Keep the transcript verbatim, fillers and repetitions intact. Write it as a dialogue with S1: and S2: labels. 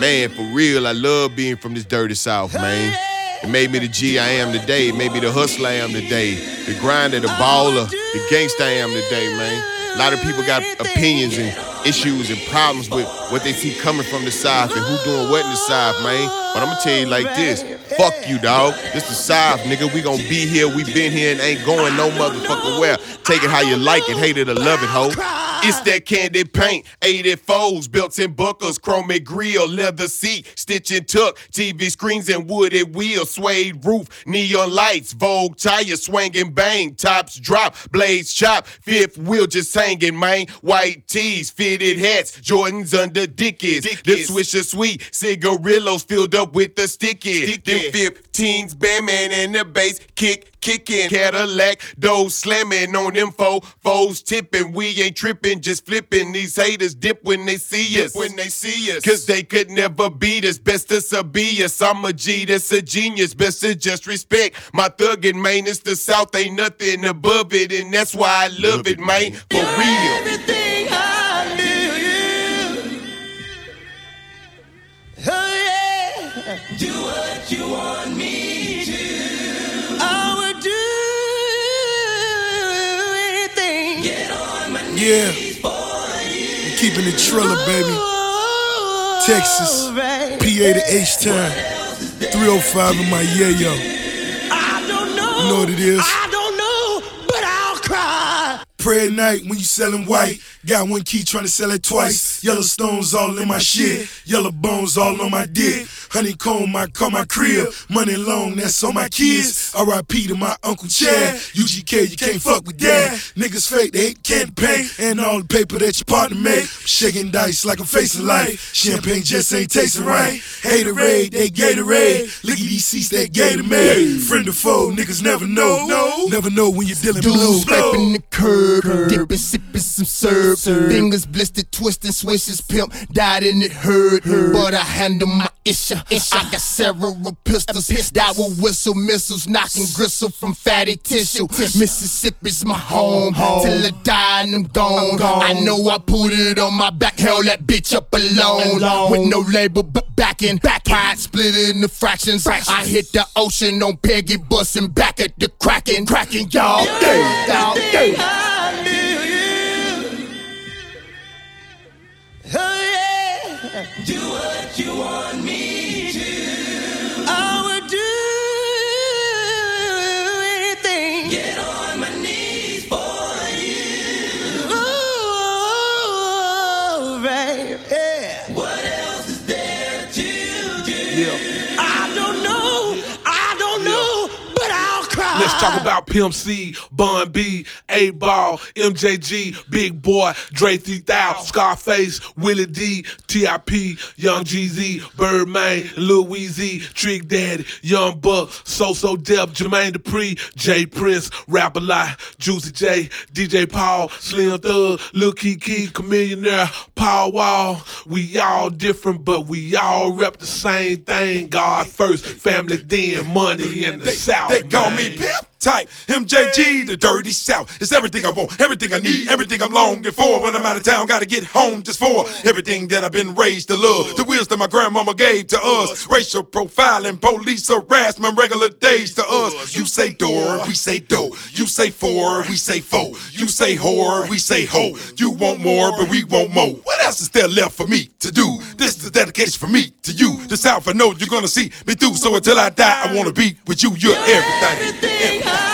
S1: Man, for real, I love being from this dirty South, man. It made me the G I am today. It made me the hustler I am today. The grinder, the baller, the gangster I am today, man. A lot of people got opinions and issues and problems with what they see coming from the South and who doing what in the South, man. But I'm gonna tell you like this. Fuck you, dog. This the South, nigga. We gonna be here. We been here and ain't going no motherfucking where. Take it how you like it, hate it or love it, ho. It's that candy paint, eighty-fours, belts and buckles, chromic grill, leather seat, stitch and tuck, T V screens and wooded wheels, suede roof, neon lights, Vogue tires, swing and bang, tops drop, blades chop, fifth wheel just hanging, man. White tees, fitted hats, Jordans under Dickies. The Swisher sweet, cigarillos filled up with the stickies. Them fifteens, Batman and the bass kick. Kicking Cadillac, doors slamming on them fo foes tipping. We ain't tripping, just flipping. These haters dip when they see us. Dip when they see us. Cause they could never beat us. Best to be us. I'm a G that's a genius. Best to just respect my thuggin', man. It's the South, ain't nothing above it. And that's why I love, love it, man. For
S2: You're
S1: real.
S2: Everything I knew you. Oh yeah. Do what you want me to.
S3: Yeah, I'm keeping it Triller, baby. Texas, P A to H-Town, three oh five in my yayo.
S2: I don't know.
S3: You know what it is?
S2: I don't know, but I'll cry.
S3: Pray at night when you sellin' white. Got one key trying to sell it twice. Yellow stones all in my shit. Yellow bones all on my dick. Honeycomb, I call my crib. Money long, that's on my kids. R I P to my Uncle Chad. U G K, you can't fuck with that. Niggas fake, they hate can't pay. And all the paper that your partner make. Shaking dice like I'm facing life. Champagne just ain't tasting right. Haterade, they Gatorade. Look at these seats, they Gator made. Friend or foe, niggas never know. No. Never know when you're dealing blue.
S4: Scraping the curb, dipping, sipping some syrup. Fingers blistered, twisting, swishes, pimp, died in it hurt. But I handle my issue. I got several pistols that will whistle missiles, knocking gristle from fatty tissue. Mississippi's my home, till I die and I'm gone. I know I put it on my back, held that bitch up alone. With no label but backing, pride split it into fractions. I hit the ocean on Peggy, busting back at the Kraken, cracking y'all. Y'all, y'all.
S2: Do what you want me to. I would do anything. Get on my knees for you. Ooh, baby. Yeah. What else is there to do?
S5: Yeah.
S2: I don't know. I don't know, but I'll cry.
S5: Let's talk about Pimp C, Bun B, eight Ball, M J G, Big Boy, Dre three thousand, Scarface, Willie D, T I P, Young Jeezy, Birdman, Lil Weezy, Trick Daddy, Young Buck, So So Def, Jermaine Dupri, J Prince, Rap A Lot, Juicy J, D J Paul, Slim Thug, Lil Kiki, Chamillionaire, Paul Wall. We all different, but we all rep the same thing. God first, family then, money in the South.
S6: They call me Pimp Type, M J G, the dirty South. It's everything I want, everything I need, everything I'm longing for. When I'm out of town, gotta get home just for everything that I've been raised to love. The wisdom my grandmama gave to us. Racial profiling, police harassment, regular days to us. You say door, we say do. You say four, we say four. You say whore, we say ho. You want more, but we want more. What else is there left for me to do? This is a dedication for me to you. The South, I know you're gonna see me through. So until I die, I wanna be with you. You're everything.
S2: Everything I